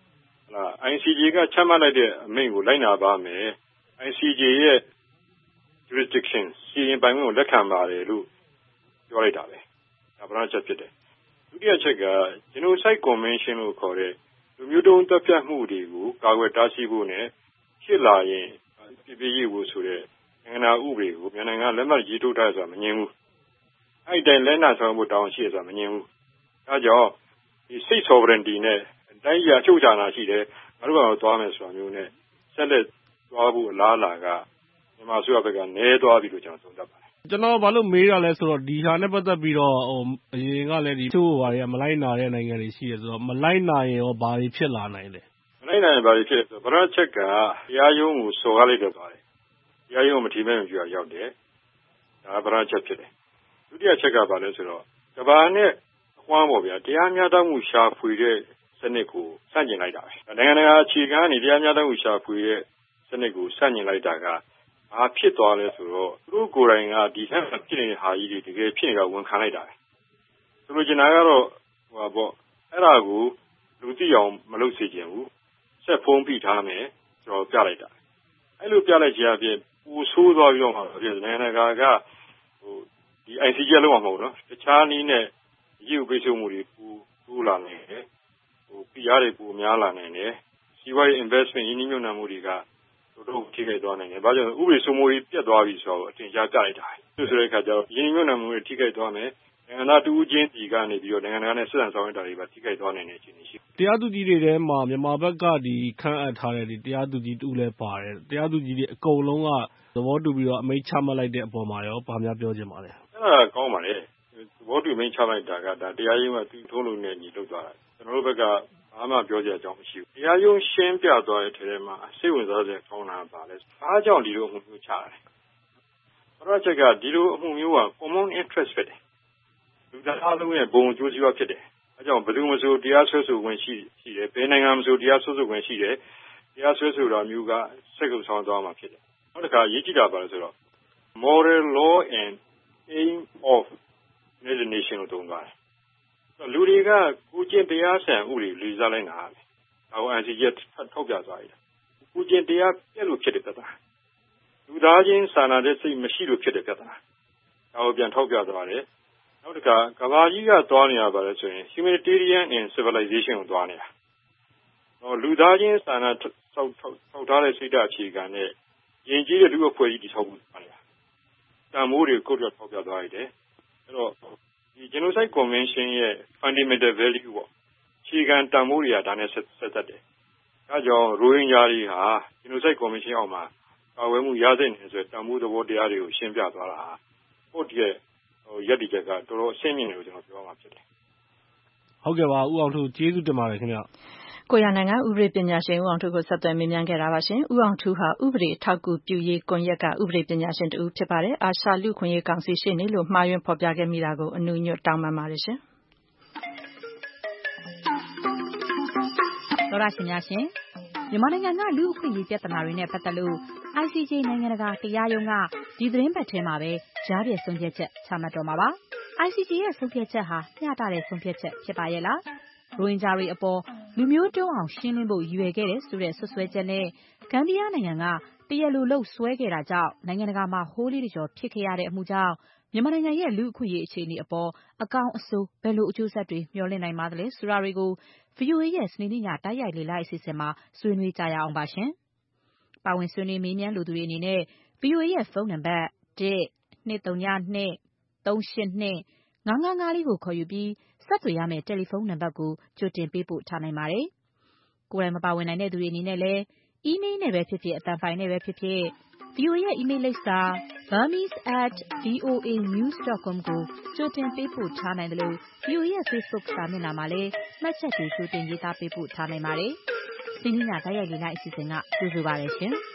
ICJ ကချမှတ်လိုက်တဲ့အမိန့်ကိုလိုက်နာပါမယ် ICJ ရဲ့ jurisdiction စီရင်ပိုင်ခွင့်ကိုလက်ခံပါတယ်လို့ပြောလိုက်တာပဲဒါပထမချက်ဖြစ်တယ်ဒုတိယချက်က genocide convention လို့ခေါ်တဲ့လူမျိုးတုံးသတ်ဖြတ်မှုတွေကိုကာကွယ်တားဆီးဖို့နဲ့ဖြစ်လာရင်ပြပြရေးဖို့ဆိုတဲ့နိုင်ငံဥပဒေကိုမြန်မာနိုင်ငံလက်မှတ်ရေးထိုးထားဆိုတာမငြင်းဘူးအဲ့ဒီတိုင်းလက်နာဆောင်ဖို့တောင်းရှိရဆိုတာမငြင်းဘူးဒါကြောင့်ဒီ state sovereignty နဲ့တိုင်းပြည်အချုပ်အခြာအာဏာရှိတယ်ငါတို့ကတော့သွားမယ်ဆိုတာမျိုးနဲ့ဆက်လက်သွားဖို့အလားအလာကမြန်မာအစိုးရဘက်ကနည်းသွားပြီလို့ကျွန်တော်သုံးသပ်ပါတယ်ကျွန်တော်ဘာလို့မေးရလဲဆိုတော့ဒီဟာနဲ့ပတ်သက်ပြီးတော့အရင်ကလည်းဒီချို့ဟာတွေကမလိုက်နာတဲ့နိုင်ငံတွေရှိတယ်ဆိုတော့မလိုက်နာရင်ရောဘာတွေဖြစ်လာနိုင်လဲမလိုက်နာရင်ဘာတွေဖြစ်လဲဆိုတော့ပထမချက်ကတရားရုံးကိုစော်ကားလိုက်တော့ပါတယ်တရားရုံးမထီမဲ့မပြူရောက်တယ်ဒါပထမချက်ဖြစ်တယ်ဒုတိယချက်ကဘာလဲဆိုတော့ကဘာနဲ့အကွမ်းပေါ့ဗျာတရားမျှတမှုရှာဖွေတဲ့စနစ်ကိုစန့်ကျင်လိုက်တာပဲနိုင်ငံတကာအခြေခံကနေတရားမျှတမှုရှာဖွေတဲ့စနစ်ကိုစန့်ကျင်လိုက်တာကဘာဖြစ်သွားလဲဆိုတော့သူတို့ကိုယ်တိုင်ကဒီထက်ဖြစ်နေတဲ့ဟာကြီးတွေတကယ်ဖြစ်နေတာဝန်ခံလိုက်တာပဲဆိုလိုချင်တာကတော့ဟိုပေါ့အဲ့ဒါကိုလူသိအောင်မလုပ်စေချင်ဘူးဆက်ဖုံးပြထားမယ်ကျွန်တော်ပြလိုက်တာအဲ့လိုပြလိုက်ခြင်းအပြင်ပူဆိုးသွားပြီးတော့မှနိုင်ငံတကာကဟိုဒီ ICJ လုံးဝမဟုတ်နော်တခြားနည်းနဲ့ရည်ဥပိတ်ဆိုမှုတွေပူတိုးလာနေတယ်ဟိုပြရားတွေပူများလာနေတယ်စီးပွားရေး investment ရင်းနှီးမြှုပ်နှံမှုတွေကတို့ထိခိုက်သွားနိုင်တယ်ဘာကြောင့်ဥပဒေစိုးမိုးရေးပြတ်သွားပြီဆိုတော့အထင်ရှားပြလိုက်တာဆိုတဲ့အခါကျတော့ရင်းနှီးမြှုပ်နှံမှုတွေထိခိုက်သွားမယ်နိုင်ငံသားတူးချင်းဒီကနေပြီးတော့နိုင်ငံတကာနဲ့ဆက်ဆံဆောင်ရွက်တာတွေပါထိခိုက်သွားနိုင်တဲ့အခြေအနေရှိတရားသူကြီးတွေထဲမှာမြန်မာဘက်ကခန့်အပ်ထားတဲ့တရားသူကြီးတဦးလည်းပါတယ်။တရားသူကြီးတွေအကုန်လုံးကသဘောတူပြီးတော့အမိန့်ချမှတ်လိုက်တဲ့အပေါ်မှာရောဘာများပြောချင်ပါလဲ။အဲ့ဒါကောင်းပါလေ။သဘောတူအမိန့်ချလိုက်တာကဒါတရားရုံးကသူ့ထုံးလုပ်နဲ့ညီလုပ်သွားတာ။ကျွန်တော်တို့ဘက်ကဘာမှပြောကြအကြောင်းမရှိဘူး။တရားရုံးရှင်းပြသွားတဲ့ထဲမှာစိတ်ဝင်စားစရာကောင်းတာပါလဲ။အားကြောင့်ဒီလိုအမှုမျိုးချရတယ်။ဘာလို့ချက်ကဒီလိုအမှုမျိုးက common interest ဖြစ်တယ်။လူသားအလုံးရဲ့ဘုံအကျိုးစီးပွားဖြစ်တယ်။အဲကြောင့်ဘယ်သူမှမဆိုတရားစွဲဆိုခွင့်ရှိတယ်။ဘယ်နိုင်ငံမှမဆိုတရားစွဲဆိုခွင့်ရှိတယ်။တရားစွဲဆိုတာမျိုးကစိတ်ကူးဆောင်သွားမှာဖြစ်တယ်။နောက်တစ်ခါရေးကြည့်တာပါလဲဆိုတော့ moral law and aim of the nation လို့သုံးသွားတယ်။လူတွေကကိုကျင့်တရားဆိုင်ဥပဒေလေးစားလိုက်တာပဲ။ဒါကို ICJ ထောက်ပြသွားတယ်။ကိုကျင့်တရားပြည့်လို့ဖြစ်တဲ့ပြဿနာ။လူသားချင်းစာနာတဲ့စိတ်မရှိလို့ဖြစ်တဲ့ပြဿနာ။ဒါကိုပြန်ထောက်ပြသွားတယ်။နောက်တစ်ခါကမ္ဘာကြီးကသွားနေရပါလဲဆိုရင် humanitarian and civilization ကိုသွားနေတာ။လူသားချင်းစာနာထောက်ထားတဲ့စိတ်ဓာတ်အခြေခံနဲ့ယဉ်ကျေးတဲ့လူ့အဖွဲ့အစည်းတည်ဆောက်ဖို့သွားနေတာ။တန်ဖိုးတွေကိုထောက်ပြသွားရတယ်။အဲ့တော့ဒီ Genocide Convention ရဲ့ fundamental value ပေါ့အခြေခံတန်ဖိုးတွေကဒါနဲ့ဆက်သက်တယ်။ဒါကြောင့်ရိုဟင်ဂျာတွေဟာ Genocide Convention အောက်မှာကာဝယ်မှုရသင့်တယ်ဆိုတဲ့တန်ဖိုးသဘောတရားတွေကိုရှင်းပြသွားတာ။ဟုတ်ရဲ့ရပ်တည်ချက်ကတော်တော်အဆင့်မြင့်တယ်လို့ကျွန်တော်ပြောမှာဖြစ်တယ်။ဟုတ်ကဲ့ပါဦးအောင်ထူးကျေးဇူးတင်ပါတယ်ခင်ဗျ။ကိုရနိုင်ငံဥပဒေပညာရှင်ဦးအောင်ထူးကိုဆက်သွယ်မေးမြန်းခဲ့တာပါရှင်။ဦးအောင်ထူးဟာဥပဒေထောက်ကူပြုရေးကွန်ရက်ကဥပဒေပညာရှင်တဦးဖြစ်ပါတယ်။အာရှလူ့ခွင့်ရေးကောင်စီရှေ့နေလို့မှားယွင်းဖော်ပြခဲ့မိတာကိုအနူးညွတ်တောင်းပန်ပါတယ်ရှင်။သောရရှင်များရှင်မြန်မာနိုင်ငံကလူ့အခွင့်အရေးပြဿနာတွေနဲ့ပတ်သက်လို့ ICJ နိုင်ငံတကာတရားရုံးကဒီသတင်းပတ်ထဲမှာပဲကြားပြည့်ဆုံးဖြတ်ချက်ချမှတ်တော့မှာပါ။ ICJ ရဲ့ဆုံးဖြတ်ချက်ဟာမျှတတဲ့ဆုံးဖြတ်ချက်ဖြစ်ပါရဲ့လား။ရိုဟင်ဂျာတွေအပေါ်လူမျိုးတုံးအောင်ရှင်းလင်းဖို့ရည်ရွယ်ခဲ့တဲ့ဆိုတဲ့ဆွဆွဲချက်နဲ့ဂမ်ဘီယာနိုင်ငံကတရားလိုလုပ်ဆွဲခဲ့တာကြောင့်နိုင်ငံတကာမှာဟိုးလေးတကျော်ဖြစ်ခဲ့ရတဲ့အမှုကြောင့်မြန်မာနိုင်ငံရဲ့လူ့အခွင့်အရေးအခြေအနေအပေါ်အကောင်းအဆိုးဘယ်လိုအကျိုးဆက်တွေမျှော်လင့်နိုင်ပါသလဲဆိုတာတွေကို VOA ရဲ့စနေနေ့ညတိုက်ရိုက်လေ့လာအစီအစဉ်မှာဆွေးနွေးကြရအောင်ပါရှင်။ပါဝင်ဆွေးနွေးမေးမြန်းလိုသူတွေအနေနဲ့ VOA ရဲ့ဖုန်းနံပါတ် 1-202-382-955 ကိုခေါ်ယူပြီးဆက်သွယ်ရမယ့်တယ်လီဖုန်းနံပါတ်ကိုကြိုတင်ပေးပို့ထားနိုင်ပါတယ်။ကိုယ်တိုင်မပါဝင်နိုင်တဲ့သူတွေအနေနဲ့လည်းအီးမေးလ်နဲ့ပဲဖြစ်ဖြစ်အသံဖိုင်နဲ့ပဲဖြစ်ဖြစ် VOA ရဲ့အီးမေးလ်လိပ်စာ burmese@voanews.com ကိုကြိုတင်ပေးပို့ထားနိုင်တယ်လို့ VOA ရဲ့ Facebook စာမျက်နှာမှာလည်းမှတ်ချက်တွေကြိုတင်ရေးသားပေးပို့ထားနိုင်ပါတယ်။ဒီနေ့ညတိုက်ရိုက်လေ့လာအစီအစဉ်ကကြိုဆိုပါရရှင်။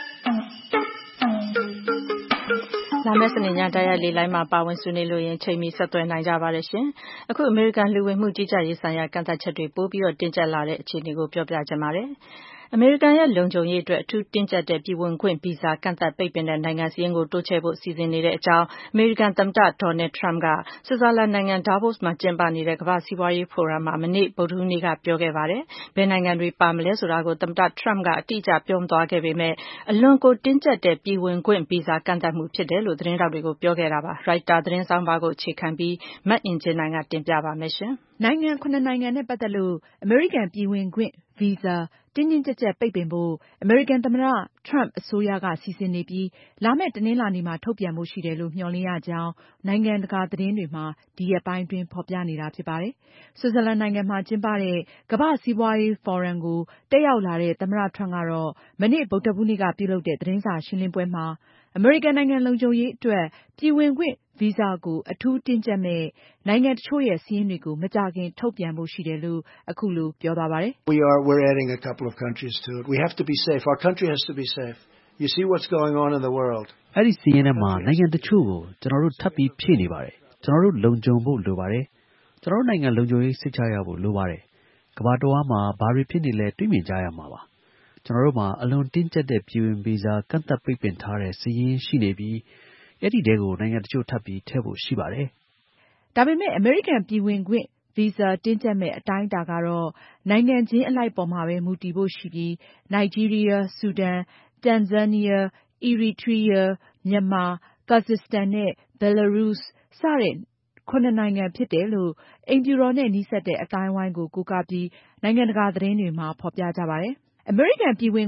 လာမယ့်စနေညတိုက်ရိုက်လေလိုင်းမှာပါဝင်ဆွေးနွေးလို့ရင်ချိန်မီဆက်သွယ်နိုင်ကြပါတယ်ရှင်။အခုအမေရိကန်လူဝင်မှုကြီးကြပ်ရေးဆိုင်ရာကန့်သတ်ချက်တွေပိုပြီးတော့တင်းကျပ်လာတဲ့အခြေအနေကိုပြောပြချင်ပါတယ်။အမေရိကန်ရဲ့လုံခြုံရေးအတွက်အထူးတင်းကျပ်တဲ့ပြည်ဝင်ခွင့်ဗီဇာကန့်သတ်ပိတ်ပင်တဲ့နိုင်ငံစာရင်းကိုတိုးချဲ့ဖို့စီစဉ်နေတဲ့အကြောင်းအမေရိကန်သမ္မတဒေါ်နယ်ထရမ့်ကဆွစ်ဇာလန်နိုင်ငံဒါဗို့စ်မှာကျင်းပနေတဲ့ကမ္ဘာ့စီးပွားရေးဖိုရမ်မှာမနေ့ဗုဒ္ဓဟူးနေ့ကပြောခဲ့ပါတယ်။ဘယ်နိုင်ငံတွေပါမလဲဆိုတာကိုသမ္မတထရမ့်ကအတိအကျပြောမသွားခဲ့ပေမဲ့အလွန်ကိုတင်းကျပ်တဲ့ပြည်ဝင်ခွင့်ဗီဇာကန့်သတ်မှုဖြစ်တယ်လို့သတင်းထောက်တွေကိုပြောခဲ့တာပါ။ ရိုက်တာသတင်းဆောင်းပါးကိုအခြေခံပြီးမအင်ကြင်းနိုင်ကတင်ပြပါမယ်ရှင်။နိုင်ငံ 9 နိုင်ငံနဲ့ပတ်သက်လို့အမေရိကန်ပြည်ဝင်ခွင့်ဗီဇာတင်းတင်းကျပ်ကျပ်ပိတ်ပင်ဖို့အမေရိကန်သမ္မတထရမ့်အစိုးရကစီစဉ်နေပြီးလာမယ့်တနင်္လာနေ့မှာထုတ်ပြန်ဖို့ရှိတယ်လို့မျှော်လင့်ရကြောင်းနိုင်ငံတကာသတင်းတွေမှာဒီရက်ပိုင်းအတွင်းဖော်ပြနေတာဖြစ်ပါတယ်။ဆွစ်ဇာလန်နိုင်ငံမှာကျင်းပတဲ့ကမ္ဘာ့စီးပွားရေးဖိုရမ်ကိုတက်ရောက်လာတဲ့သမ္မတထရမ့်ကတော့မနေ့ဗုဒ္ဓဟူးနေ့ကပြုလုပ်တဲ့သတင်းစာရှင်းလင်းပွဲမှာအမေရိကန်နိုင်ငံလုံခြုံရေးအတွက်ပြည်ဝင်ခွင့်ဗီဇာကိုအထူးတင်းကျပ်မဲ့နိုင်ငံတချို့ရဲ့စာရင်းတွေကိုမကြာခင်ထုတ်ပြန်ဖို့ရှိတယ်လို့အခုလိုပြောသွားပါတယ်။ We're adding a couple of countries to it. We have to be safe. Our country has to be safe. You see what's going on in the world. အဲ့ဒီစာရင်းထဲမှာနိုင်ငံတချို့ကိုကျွန်တော်တို့ထပ်ပြီးဖြည့်နေပါတယ်။ကျွန်တော်တို့လုံခြုံဖို့လိုပါတယ်။ကျွန်တော်တို့နိုင်ငံလုံခြုံရေးစိတ်ချရဖို့လိုပါတယ်။ကမ္ဘာတော်မှာဘာတွေဖြစ်နေလဲတွေးမြင်ကြရမှာပါ။ကျွန်တော်တို့မှာအလွန်တင်းကျပ်တဲ့ပြည်ဝင်ဗီဇာကန့်သတ်ပိတ်ပင်ထားတဲ့စာရင်းရှိနေပြီးအဲ့ဒီတဲကိုနိုင်ငံတချို့ထပ်ပြီးထည့်ဖို့ရှိပါတယ်။ဒါပေမဲ့အမေရိကန်ပြည်ဝင်ခွင့်ဗီဇာတင်းကျပ်မဲ့အတိုင်းအတာကတော့နိုင်ငံချင်းအလိုက်ပေါ်မှာပဲမူတည်ဖို့ရှိပြီးနိုင်ဂျီးရီးယား၊ဆူဒန်၊တန်ဇန်နီးယား၊အီရီထရီးယား၊မြန်မာ၊ကာဇက်စတန်နဲ့ဘယ်လာရုစ်စတဲ့ 7 နိုင်ငံဖြစ်တယ်လို့အိမ်ဖြူတော်နဲ့နီးစပ်တဲ့အသိုင်းအဝိုင်းကိုကိုးကားပြီးနိုင်ငံတကာသတင်းတွေမှာဖော်ပြကြပါတယ်။အမေရိကန်ပြည်ဝင်ခွင့်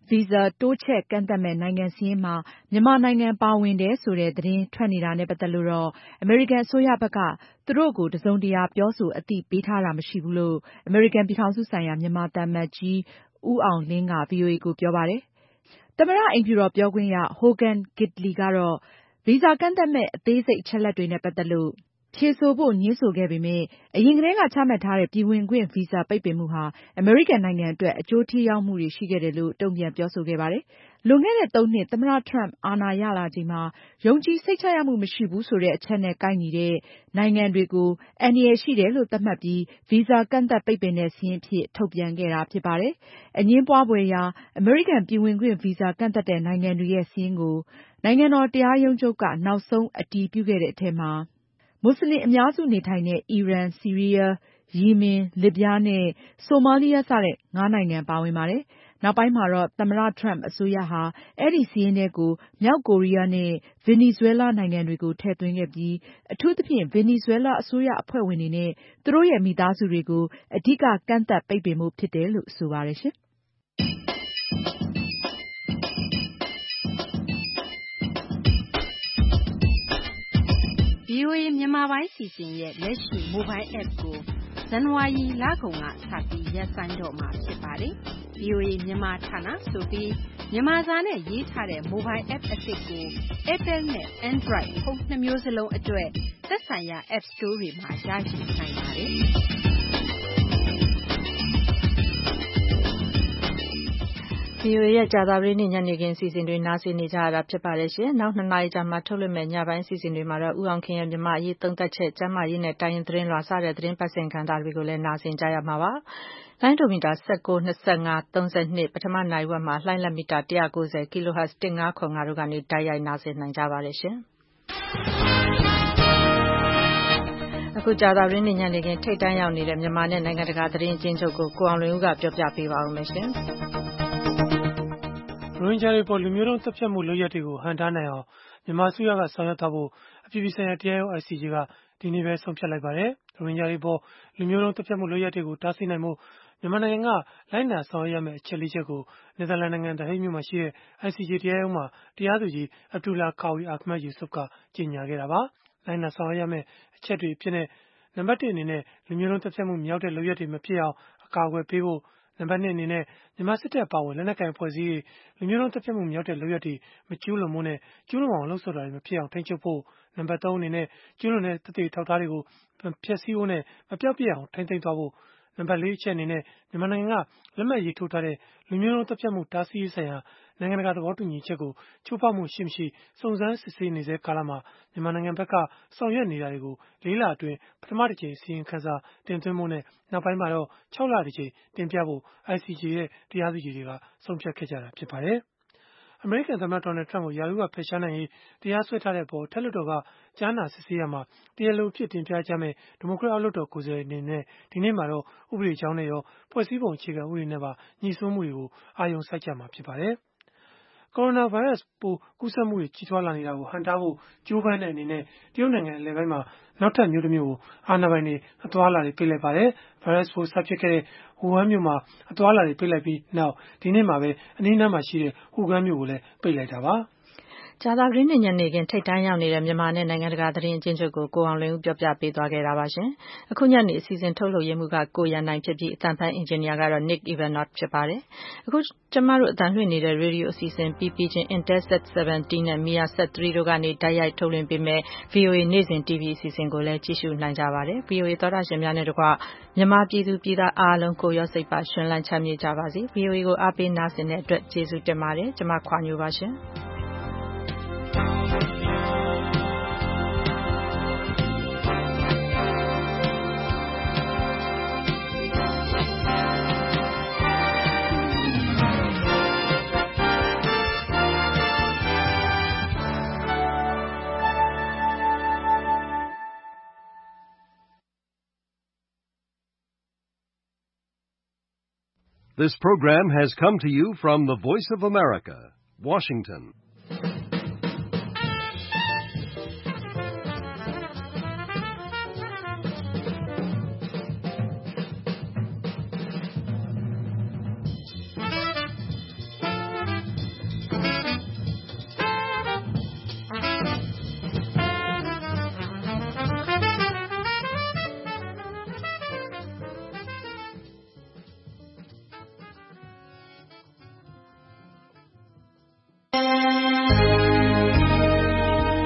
ဗီဇာတိုးချဲ့ကန့်သတ်မဲ့နိုင်ငံစာရင်းမှာမြန်မာနိုင်ငံပါဝင်တယ်ဆိုတဲ့သတင်းထွက်နေတာနဲ့ပတ်သက်လို့တော့အမေရိကန်အစိုးရဘက်ကသူတို့ကိုတစုံတရာပြောဆိုအသိပေးထားတာမရှိဘူးလို့အမေရိကန်ပြည်ထောင်စုဆိုင်ရာမြန်မာသံအမတ်ကြီးဦးအောင်လင်းက VOA ကိုပြောပါတယ်။သမ္မတအိမ်ဖြူတော်ပြောခွင့်ရ Hogan Gidley ကတော့ဗီဇာကန့်သတ်မဲ့အသေးစိတ်အချက်အလက်တွေနဲ့ပတ်သက်လို့ဖြေဆိုဖို့ငြင်းဆိုခဲ့ပေမယ့်အရင်ကတည်းကချမှတ်ထားတဲ့ပြည်ဝင်ခွင့်ဗီဇာပိတ်ပင်မှုဟာအမေရိကန်နိုင်ငံအတွက်အကျိုးထိရောက်မှုတွေရှိခဲ့တယ်လို့တုံ့ပြန်ပြောဆိုခဲ့ပါတယ်။လွန်ခဲ့တဲ့ 3 နှစ်သမ္မတ Trump အာဏာရလာချိန်မှာယုံကြည်စိတ်ချရမှုမရှိဘူးဆိုတဲ့အချက်နဲ့ကိုက်ညီတဲ့နိုင်ငံတွေကိုအန္တရာယ်ရှိတယ်လို့သတ်မှတ်ပြီးဗီဇာကန့်သတ်ပိတ်ပင်တဲ့စာရင်းအဖြစ်ထုတ်ပြန်ခဲ့တာဖြစ်ပါတယ်။အငြင်းပွားဖွယ်ရာအမေရိကန်ပြည်ဝင်ခွင့်ဗီဇာကန့်သတ်တဲ့နိုင်ငံတွေရဲ့စာရင်းကိုနိုင်ငံတော်တရားရုံးချုပ်ကနောက်ဆုံးအတည်ပြုခဲ့တဲ့အထဲမှာမွတ်စလင်အများစုနေထိုင်တဲ့အီရန်၊ဆီးရီးယား၊ယီမင်၊လစ်ဗျားနဲ့ဆိုမာလီးယားစတဲ့ 5 နိုင်ငံပါဝင်ပါတယ်။နောက်ပိုင်းမှာတော့သမ္မတ Trump အစိုးရဟာအဲဒီစာရင်းထဲကိုမြောက်ကိုရီးယားနဲ့ဗင်နီဇွဲလားနိုင်ငံတွေကိုထည့်သွင်းခဲ့ပြီးအထူးသဖြင့်ဗင်နီဇွဲလားအစိုးရအဖွဲ့ဝင်တွေနဲ့သူတို့ရဲ့မိသားစုတွေကိုအဓိကကန့်သတ်ပိတ်ပင်ဖို့ဖြစ်တယ်လို့ဆိုပါတယ်ရှင်။ VOA မြန်မာပိုင်းစီစဉ်ရဲ့လက်ရှိ Mobile App ကိုဇန်နဝါရီလကုန်ကစပြီးရပ်ဆိုင်းတော့မှာဖြစ်ပါတယ်။ VOA မြန်မာဌာနဆိုပြီးမြန်မာစာနဲ့ရေးထားတဲ့ Mobile App အသစ်ကို Apple နဲ့ Android ဖုန်း2 မျိုးစလုံးအတွက်သက်ဆိုင်ရာ App Store တွေမှာရရှိနိုင်ပါတယ်။ VOA ရဲ့ကြာသပတေးနေ့ညနေခင်းအစီအစဉ်တွေနားဆင်နေကြရတာဖြစ်ပါတယ်ရှင်။နောက် 2 နာရီကြာမှထုတ်လွှင့်မယ့်ညပိုင်းအစီအစဉ်တွေမှာတော့ဦးအောင်ခင်ရဲ့မြန်မာအရေးသုံးသပ်ချက်၊ကျန်းမာရေးနဲ့တိုင်းရင်းသတင်းလွှာစတဲ့သတင်းပတ်စဉ်ကဏ္ဍတွေကိုလည်းနားဆင်ကြရမှာပါ။လိုင်းဒိုမီတာ19, 25, 32ပထမနာရီဝက်မှာလှိုင်းလက်မီတာ190 kHz 1575တို့ကနေတိုက်ရိုက်နားဆင်နိုင်ကြပါတယ်ရှင်။အခုကြာသပတေးနေ့ညနေခင်းထိပ်တန်းရောက်နေတဲ့မြန်မာနဲ့နိုင်ငံတကာသတင်းအကျဉ်းချုပ်ကိုကိုအောင်လွင်ဦးကပြောပြပေးပါဦးမယ်ရှင်။ရိုဟင်ဂျာတွေပေါ်လူမျိုးတုံးသတ်ဖြတ်မှုလုပ်ရပ်တွေကိုဟန့်တားနိုင်အောင်မြန်မာအစိုးရကဆောင်ရွက်သွားဖို့အပြည်ပြည်ဆိုင်ရာတရားရုံး ICJ ကဒီနေ့ပဲဆုံးဖြတ်လိုက်ပါတယ်။ရိုဟင်ဂျာတွေပေါ်လူမျိုးတုံးသတ်ဖြတ်မှုလုပ်ရပ်တွေကိုတားဆီးနိုင်ဖို့မြန်မာနိုင်ငံကလိုက်နာဆောင်ရွက်ရမယ့်အချက် 4 ချက်ကိုနယ်သာလန်နိုင်ငံ The Hague မြို့မှာရှိတဲ့ ICJ တရားရုံးမှာတရားသူကြီး Abdullah Qawi Ahmed Yusof ကကြေညာခဲ့တာပါ။လိုက်နာဆောင်ရွက်ရမယ့်အချက်တွေအဖြစ်နဲ့နံပါတ် 1 အနေနဲ့လူမျိုးတုံးသတ်ဖြတ်မှုမြောက်တဲ့လုပ်ရပ်တွေမဖြစ်အောင်အကာအကွယ်ပေးဖို့နံပါတ် 2 အနေနဲ့မြန်မာစစ်တပ်အပါအဝင်လက်နက်ကိုင်အဖွဲ့အစည်းတွေလူမျိုးတုံးသတ်ဖြတ်မှုမြောက်တဲ့လုပ်ရပ်တွေမကျူးလွန်ဖို့နဲ့ကျူးလွန်အောင်လှုံ့ဆော်တာတွေမဖြစ်အောင်ထိန်းချုပ်ဖို့နံပါတ် 3 အနေနဲ့ကျူးလွန်တဲ့သက်သေထောက်ထားတွေကိုဖျက်ဆီးဖို့နဲ့မပျောက်ပြယ်အောင်ထိန်းသိမ်းသွားဖို့နံပါတ် 4 အချက်အနေနဲ့မြန်မာနိုင်ငံကလက်မှတ်ရေးထိုးထားတဲ့လူမျိုးတုံးသတ်ဖြတ်မှုတားဆီးရေးဆိုင်ရာနိုင်ငံတကာသဘောတူညီချက်ကိုချိုးဖောက်မှုရှိမရှိစုံစမ်းစစ်ဆေးနေဆဲကာလမှာမြန်မာနိုင်ငံဘက်ကဆောင်ရွက်နေတာတွေကို4 လအတွင်းပထမတစ်ကြိမ်အစီရင်ခံစာတင်သွင်းဖို့နဲ့နောက်ပိုင်းမှာတော့6 လတစ်ကြိမ်တင်ပြဖို့ ICJ ရဲ့တရားသူကြီးတွေကဆုံးဖြတ်ခဲ့ကြတာဖြစ်ပါတယ်။အမေရိကန်သမ္မတ Donald Trump ကိုရာထူးကဖယ်ရှားနိုင်ရေးတရားစွဲထားတဲ့အပေါ်အထက်လွှတ်တော်ကကြားနာစစ်ဆေးရာမှာတရားလိုအဖြစ်တင်ပြကြမယ့်ဒီမိုကရက်အောက်လွှတ်တော်ကိုယ်စားလှယ်တွေအနေနဲ့ဒီနေ့မှာတော့ဥပဒေကြောင်းနဲ့ရောဖွဲ့စည်းပုံအခြေခံဥပဒေနဲ့ပါညှိစွန်းမှုတွေကိုအာရုံစိုက်ကြမှာဖြစ်ပါတယ်။ကိုရိုနာဗိုင်းရပ်စ်ပိုးကူးစက်မှုတွေကြီးထွားလာနေတာကိုဟန့်တားဖို့ကြိုးပမ်းတဲ့အနေနဲ့တရုတ်နိုင်ငံအလယ်ပိုင်းမှာနောက်ထပ်မြို့တစ်မြို့ကိုအာဏာပိုင်တွေအသွားအလာတွေပိတ်လိုက်ပါတယ်။ဗိုင်းရပ်စ်ပိုးစဖြစ်ခဲ့တဲ့ဝူဟန်မြို့မှာအသွားအလာတွေပိတ်လိုက်ပြီးနောက်ဒီနေ့မှာပဲအနီးအနားမှာရှိတဲ့ဟူဂန်မြို့ကိုလည်းပိတ်လိုက်တာပါ။ကြာသပတေးနေ့ညနေခင်းထိပ်တန်းရောက်နေတဲ့မြန်မာနဲ့နိုင်ငံတကာသတင်းအကျဉ်းချုပ်ကိုကိုအောင်လွင်ဦးပြောပြပေးသွားခဲ့တာပါရှင်။အခုညနေအစီအစဉ်ထုတ်လုပ်ရမှုကကိုရန်နိုင်ဖြစ်ပြီးအသံဖန်အင်ဂျင်နီယာကတော့ Nick Ivanov ဖြစ်ပါတယ်။အခုကျမတို့အသံလွှင့်နေတဲ့ရေဒီယိုအစီအစဉ်ပြီးချင်း Intelsat 17နဲ့ Mersat 3တို့ကနေတိုက်ရိုက်ထုတ်လွှင့်ပေးမဲ့ VOA နေ့စဉ် TV အစီအစဉ်ကိုလည်းကြည့်ရှုနိုင်ကြပါတယ်။ VOA သောတာရှင်များနဲ့တကွမြန်မာပြည်သူပြည်သားအားလုံးကိုရောစိတ်ပါရှင်လန်းချမ်းမြေ့ကြပါစေ။ VOA ကိုအားပေးနားဆင်တဲ့အတွက်ကျေးဇူးတင်ပါတယ်။ကျမခွာညိုပါရှင်။ This program has come to you from the Voice of America, Washington.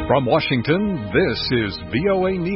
From Washington, this is VOA News.